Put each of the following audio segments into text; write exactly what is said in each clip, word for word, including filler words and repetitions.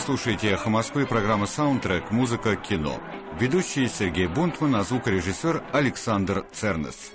слушаете «Эхо Москвы», программа «Саундтрек», музыка, кино. Ведущий Сергей Бунтман, а звукорежиссер Александр Цернес.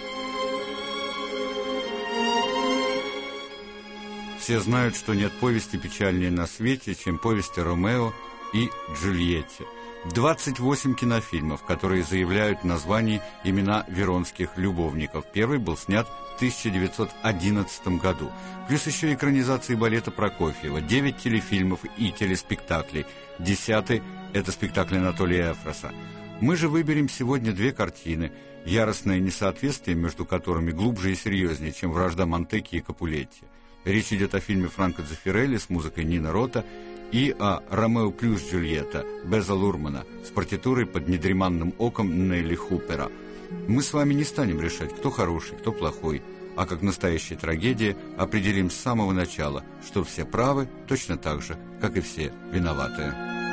Все знают, что нет повести печальнее на свете, чем повесть о Ромео и Джульетте. двадцать восемь кинофильмов, которые заявляют в названии имена веронских любовников. Первый был снят в тысяча девятьсот одиннадцатом году. Плюс еще экранизации балета Прокофьева, девять телефильмов и телеспектаклей. Десятый – это спектакль Анатолия Эфроса. Мы же выберем сегодня две картины, яростное несоответствие между которыми глубже и серьезнее, чем вражда Монтекки и Капулетти. Речь идет о фильме Франко Дзеффирелли с музыкой Нино Рота и о «Ромео плюс Джульетта» Беза Лурмана с партитурой под недреманным оком Нелли Хупера. Мы с вами не станем решать, кто хороший, кто плохой, а как настоящая трагедия определим с самого начала, что все правы точно так же, как и все виноватые.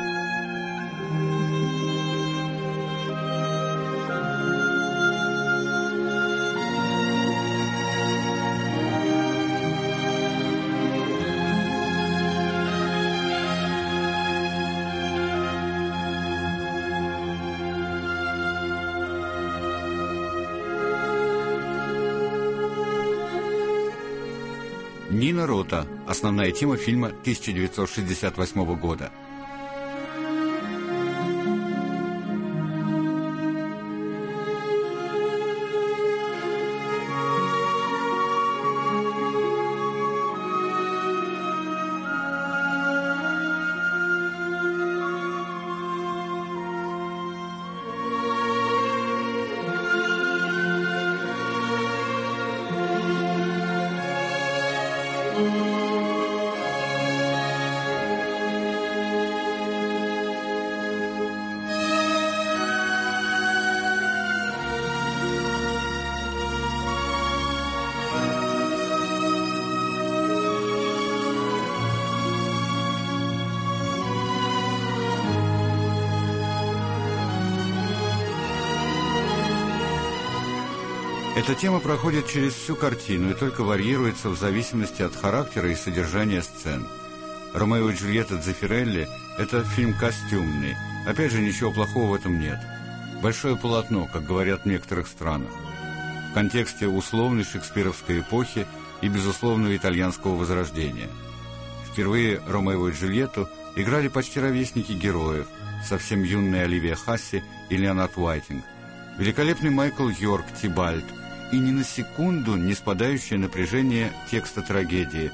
Нино Рота. Основная тема фильма тысяча девятьсот шестьдесят восьмого года. Эта тема проходит через всю картину и только варьируется в зависимости от характера и содержания сцен. «Ромео и Джульетта» Дзеффирелли – это фильм костюмный. Опять же, ничего плохого в этом нет. Большое полотно, как говорят в некоторых странах. В контексте условной шекспировской эпохи и безусловного итальянского возрождения. Впервые Ромео и Джульетту играли почти ровесники героев, совсем юные Оливия Хасси и Леонард Уайтинг, великолепный Майкл Йорк Тибальд, и ни на секунду не спадающее напряжение текста трагедии,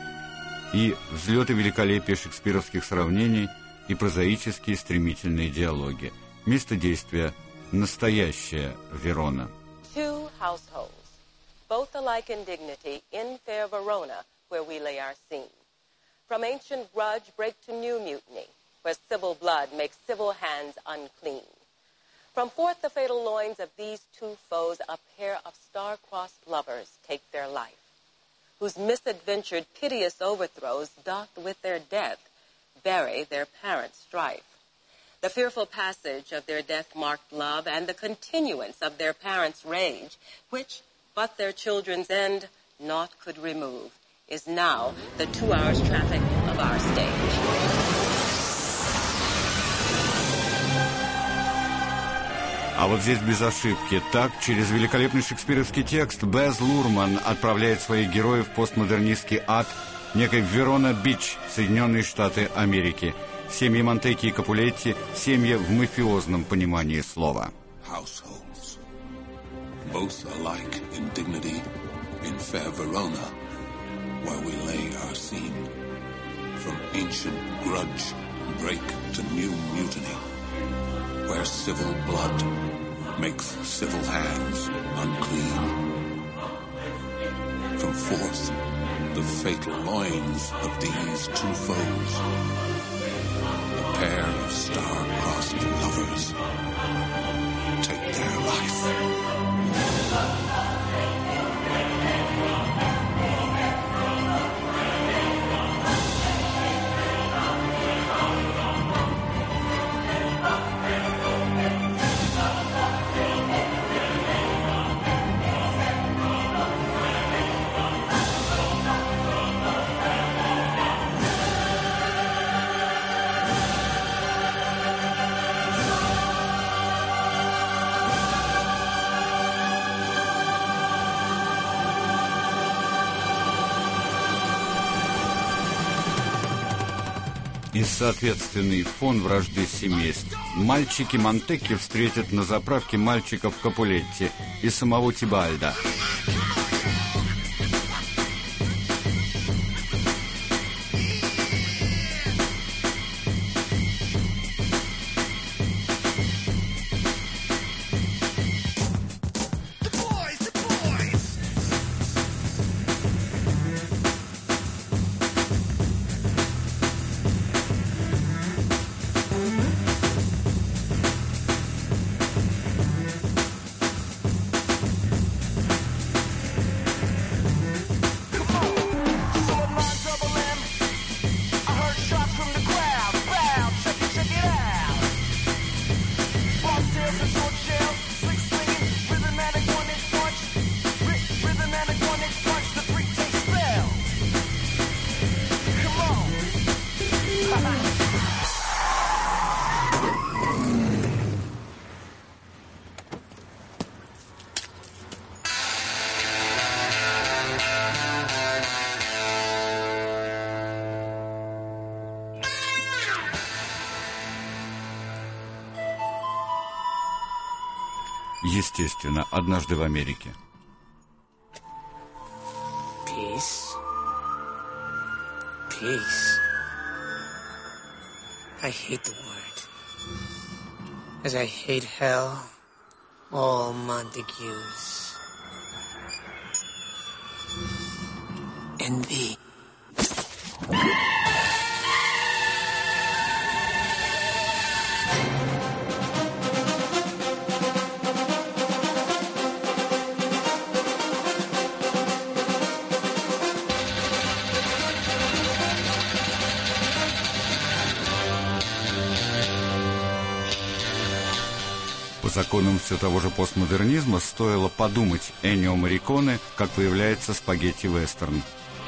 и взлеты великолепия шекспировских сравнений, и прозаические стремительные диалоги. Место действия – настоящая Верона. Two households, both alike in dignity, in fair Verona, where we lay our scene. From ancient grudge break to new mutiny, where civil blood makes civil hands unclean. From forth the fatal loins of these two foes, a pair of star-crossed lovers take their life, whose misadventured piteous overthrows doth with their death bury their parents' strife. The fearful passage of their death-marked love and the continuance of their parents' rage, which but their children's end naught could remove, is now the two hours traffic of our stage. А вот здесь без ошибки. Так, через великолепный шекспировский текст Без Лурман отправляет своих героев в постмодернистский ад некой Верона-Бич, Соединенные Штаты Америки. Семьи Монтекки и Капулетти – семьи в мафиозном понимании слова. Households, both alike in dignity, in fair Verona, where we lay our scene. From ancient grudge break to new mutiny, where civil blood makes civil hands unclean. From forth the fatal loins of these two foes, a pair of star-crossed lovers take their life. и соответственный фон вражды семейств мальчики Монтекки встретят на заправке мальчиков Капулетти и самого Тибальда. Естественно, однажды в Америке. Peace. Peace. I hate the word. As I hate hell, all Montagues. And thee. По законам все того же постмодернизма стоило подумать Эннио Морриконе, как появляется спагетти-вестерн.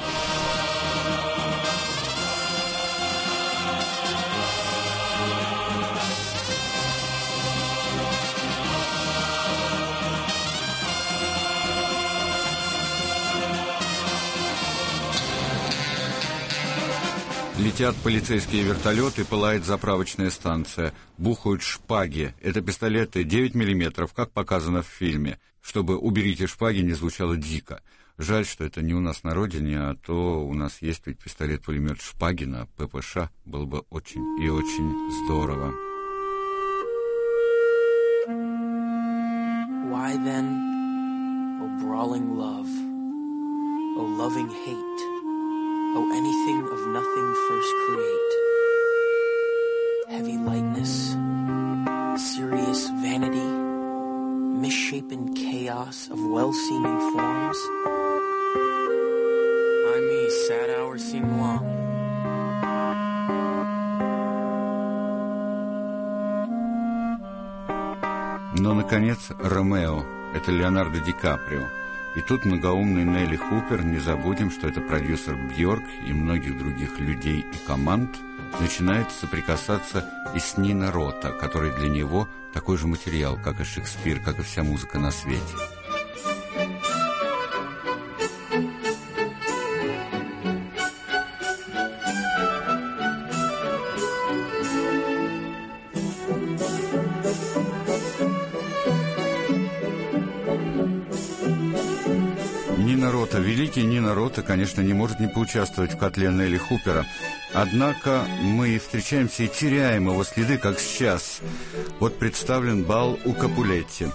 Летят полицейские вертолеты, пылает заправочная станция. Бухают шпаги. Это пистолеты девять миллиметров, как показано в фильме. Чтобы «уберите шпаги» не звучало дико. Жаль, что это не у нас на родине, а то у нас есть ведь пистолет-пулемет «Шпаги» на ППШ. Было бы очень и очень здорово. Why then, O brawling love, O loving hate, O anything of nothing first create, heavy lightness, serious vanity, misshapen chaos of well-seeming forms, I me, sad hours seem long. Но, наконец, Ромео — это Леонардо Ди Каприо. И тут многоумный Нелли Хупер, не забудем, что это продюсер Бьорк и многих других людей и команд, начинает соприкасаться и с Нино Рота, который для него такой же материал, как и Шекспир, как и вся музыка на свете. Нино Рота, великий Нино Рота, конечно, не может не поучаствовать в котле Нелли Хупера. Однако мы встречаемся и теряем его следы, как сейчас. Вот представлен бал у Капулетти.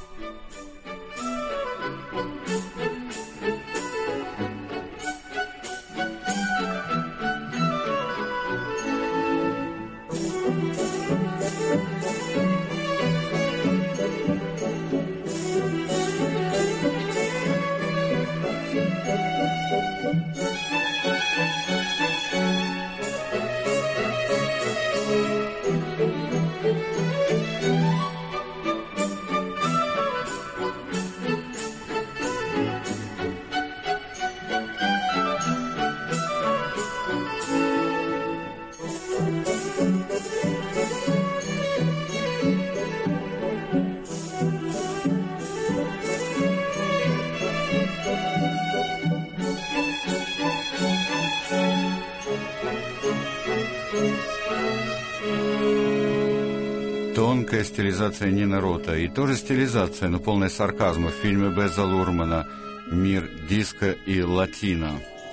тонкая стилизация Нина Рота и тоже стилизация, но полная сарказма в фильме Беза Лурмана «Мир диско и латино».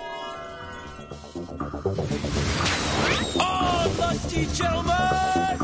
Oh, lusty gentlemen!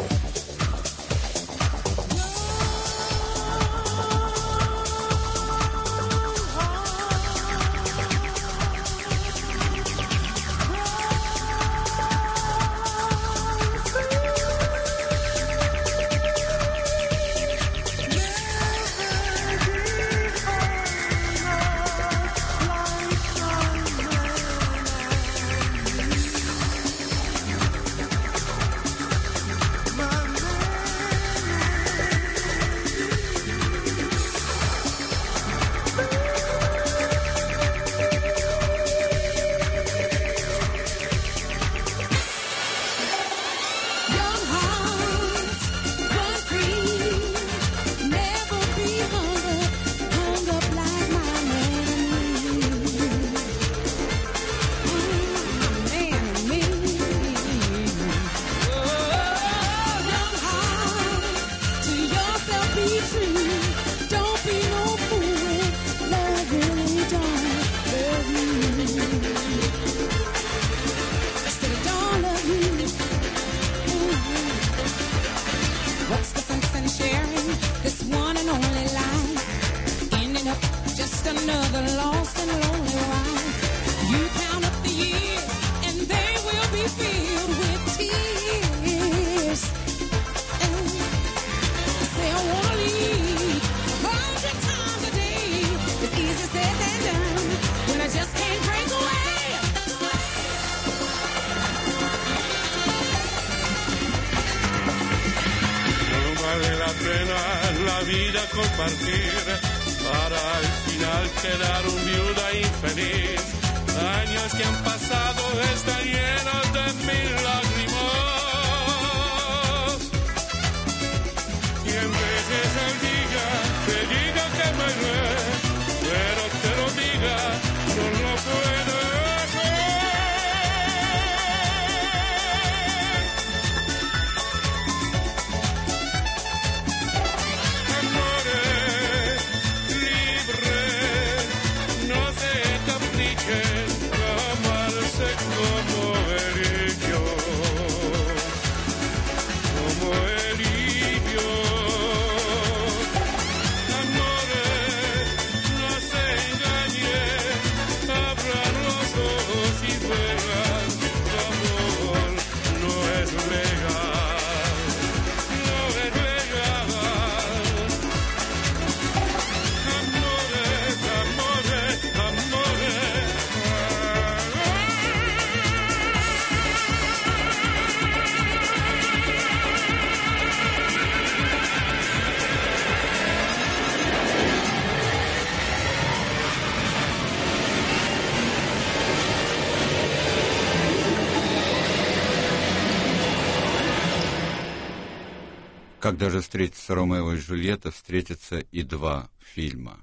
Compartir para al final quedar un viuda infeliz. Años que han pasado están llenos de mil lágrimas. Quien dejes el diga, te diga que me iré, pero te lo diga, no lo puedo Когда же встретятся Ромео и Джульетта, встретятся и два фильма.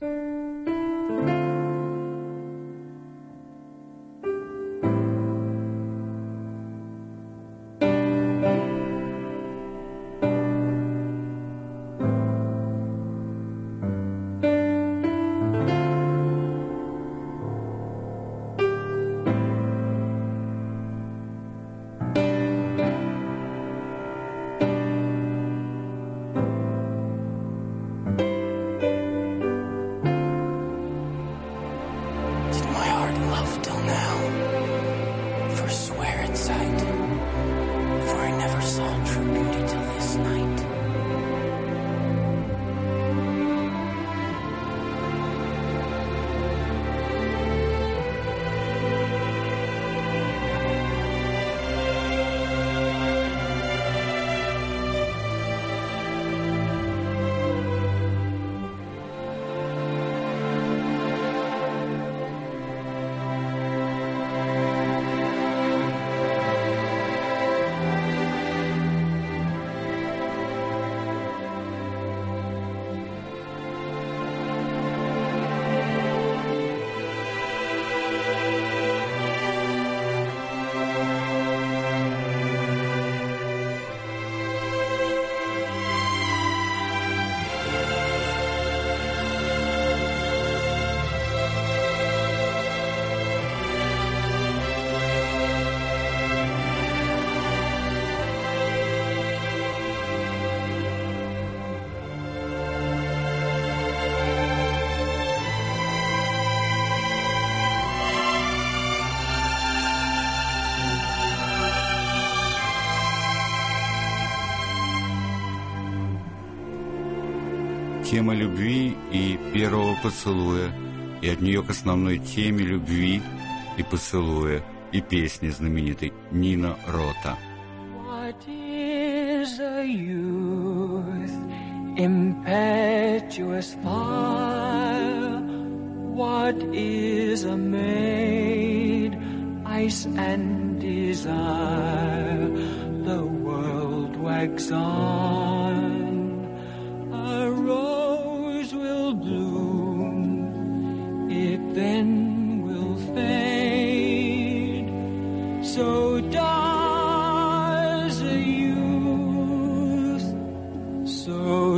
тема любви и первого поцелуя, и от нее к основной теме любви и поцелуя, и песни знаменитой Нино Рота. What is a youth, impetuous fire? What is a maid, ice and desire? The world wags on, a rose will bloom, it then will fade. So does a youth, so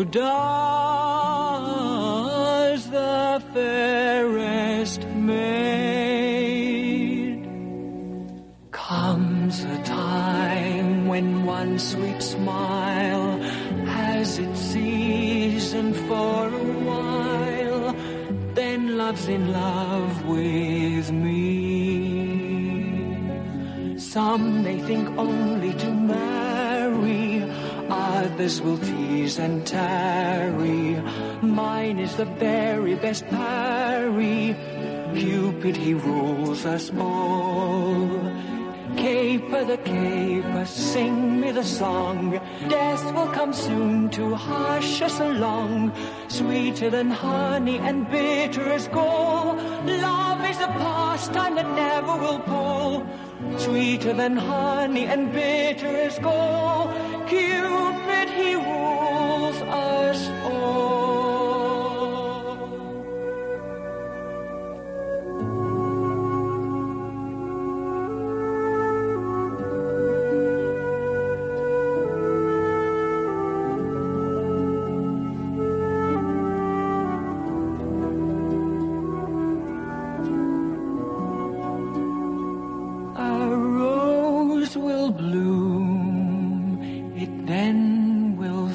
does the fairest maid. Comes a time when one sweet smile has its season for a while, then love's in love with me. Some may think only to marry, others will tease and tarry. Mine is the very best parry. Cupid, he rules us all. Caper the caper, sing me the song. Death will come soon to hush us along. Sweeter than honey and bitter as gall. Love is a pastime that never will pall. Sweeter than honey and bitter as gall. Cupid, he rules us all. Will bloom, it then will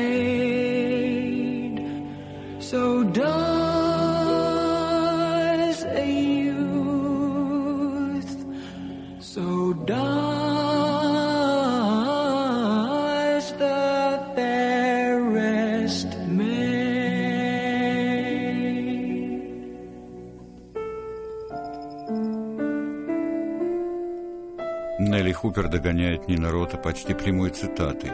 fade. So does a youth, so does the fairest maid. Нелли Хупер догоняет Нино Рота почти прямой цитатой.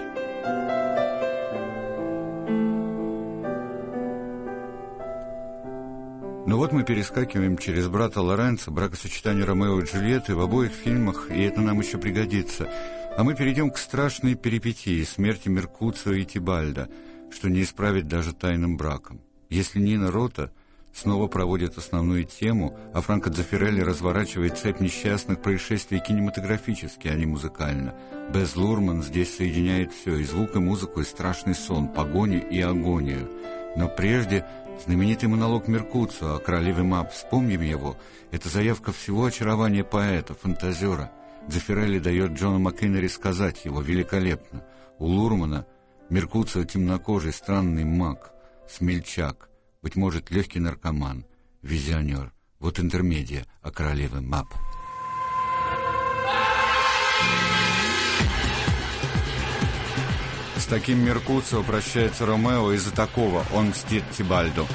Но вот мы перескакиваем через брата Лоренцо, бракосочетание Ромео и Джульетты в обоих фильмах, и это нам еще пригодится. А мы перейдем к страшной перипетии смерти Меркуцио и Тибальда, что не исправить даже тайным браком. Если Нино Рота снова проводит основную тему, а Франко Дзеффирелли разворачивает цепь несчастных происшествий кинематографически, а не музыкально. Без Лурман здесь соединяет все, и звук, и музыку, и страшный сон, погоню и агонию. Но прежде знаменитый монолог Меркуцио о королеве Мап, вспомним его, это заявка всего очарования поэта, фантазера. Дзеффирелли дает Джону Маккенери сказать его великолепно. У Лурмана Меркуцио темнокожий, странный маг, смельчак, быть может, легкий наркоман, визионер. Вот интермедия о королеве Мап. С таким Меркуцио прощается Ромео, из-за такого он мстит Тибальду.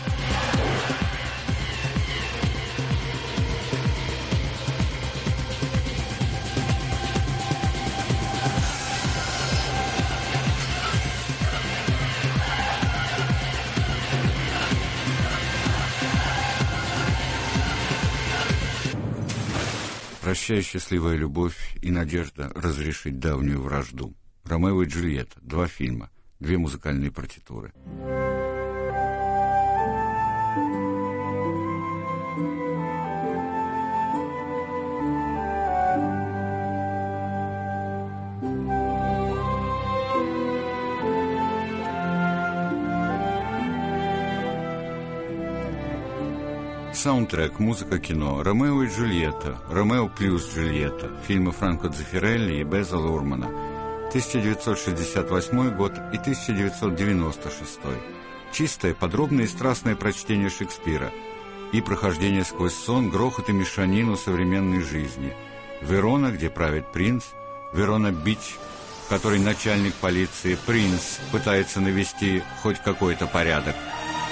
Прощай, счастливая любовь и надежда разрешить давнюю вражду. Ромео и Джульетта. Два фильма, две музыкальные партитуры. Саундтрек, музыка, кино. Ромео и Джульетта, Ромео плюс Джульетта. Фильмы Франко Дзеффирелли и Беза Лурмана. тысяча девятьсот шестьдесят восьмой год и тысяча девятьсот девяносто шестой. Чистое, подробное и страстное прочтение Шекспира и прохождение сквозь сон, грохот и мешанину современной жизни. Верона, где правит принц. Верона-Бич, в которой начальник полиции, принц, пытается навести хоть какой-то порядок.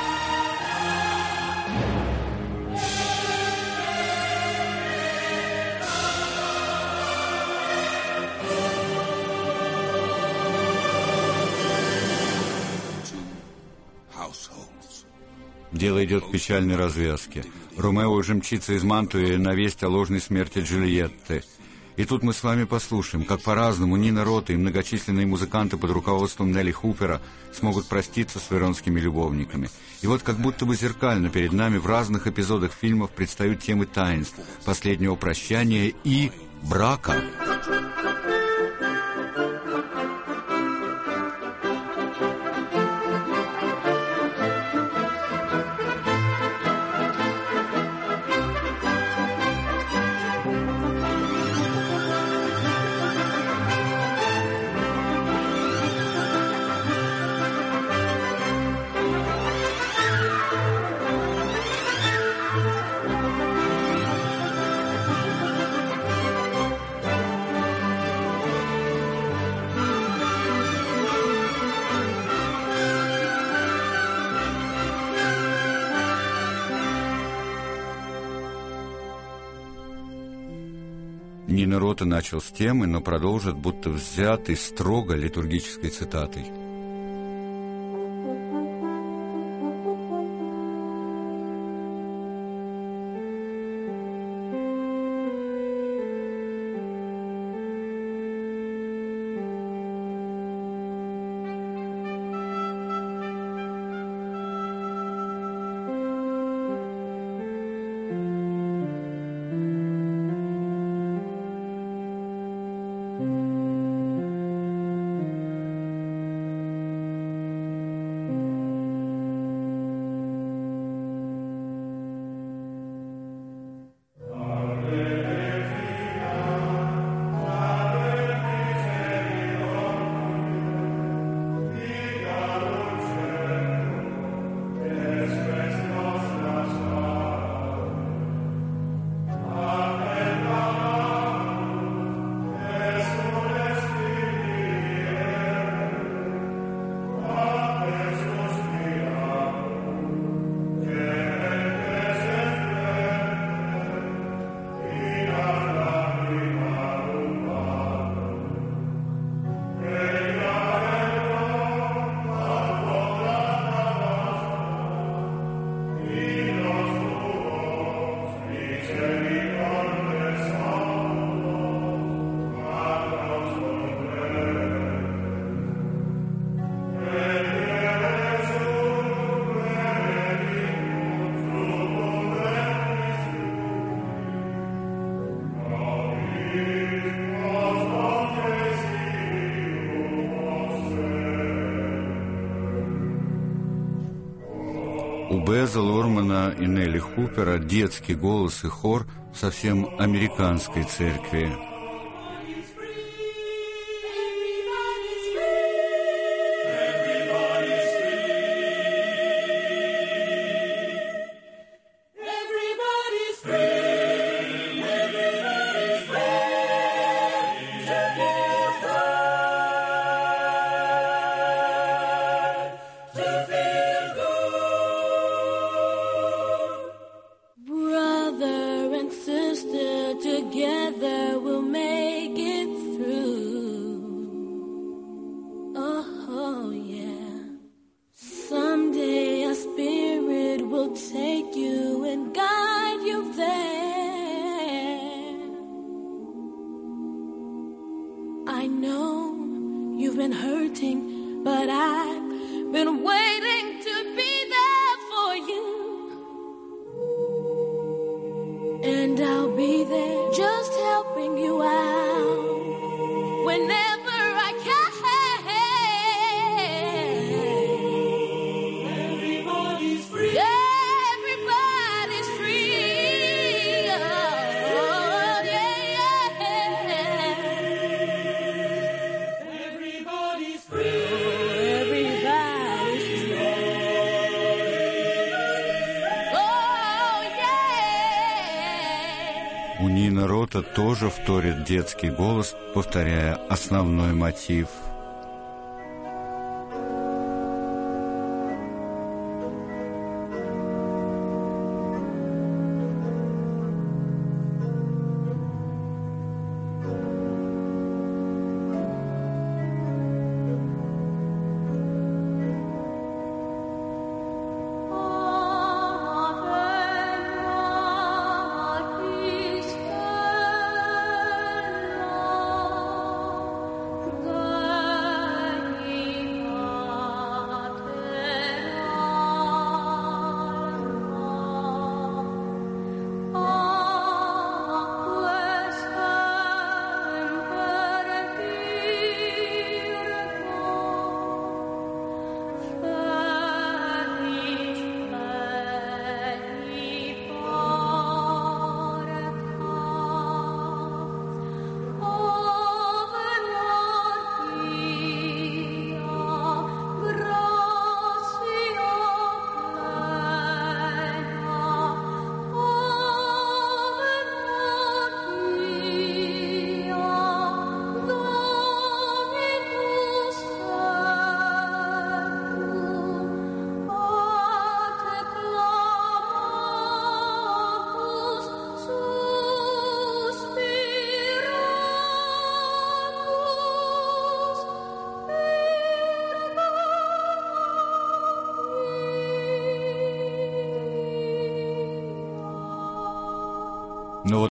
Дело идет к печальной развязке. Ромео уже мчится из Мантуи на весть о ложной смерти Джульетты. И тут мы с вами послушаем, как по-разному Нина Рота и многочисленные музыканты под руководством Нелли Хупера смогут проститься с веронскими любовниками. И вот как будто бы зеркально перед нами в разных эпизодах фильмов предстают темы таинств, последнего прощания и брака. Нина Рота начал с темы, но продолжит, будто взятой строго литургической цитатой. У Беза Лормана и Нелли Хупера детский голос и хор совсем американской церкви. I know you've been hurting, but I've been waiting to be there for you. And I'll be there just helping you out whenever I can. Everybody's free. Everybody's free. Oh, yeah, yeah. Everybody's free. Everybody's free. Oh, yeah. У Нины Рота тоже вторит детский голос, повторяя основной мотив. Oh Ну